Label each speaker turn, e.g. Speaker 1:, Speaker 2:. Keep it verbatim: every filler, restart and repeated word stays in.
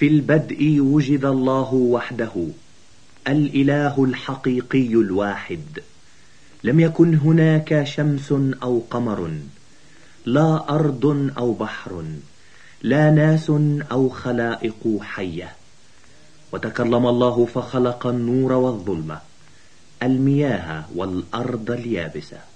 Speaker 1: في البدء وجد الله وحده الإله الحقيقي الواحد، لم يكن هناك شمس أو قمر، لا أرض أو بحر، لا ناس أو خلائق حية. وتكلم الله فخلق النور والظلمة، المياه والأرض اليابسة.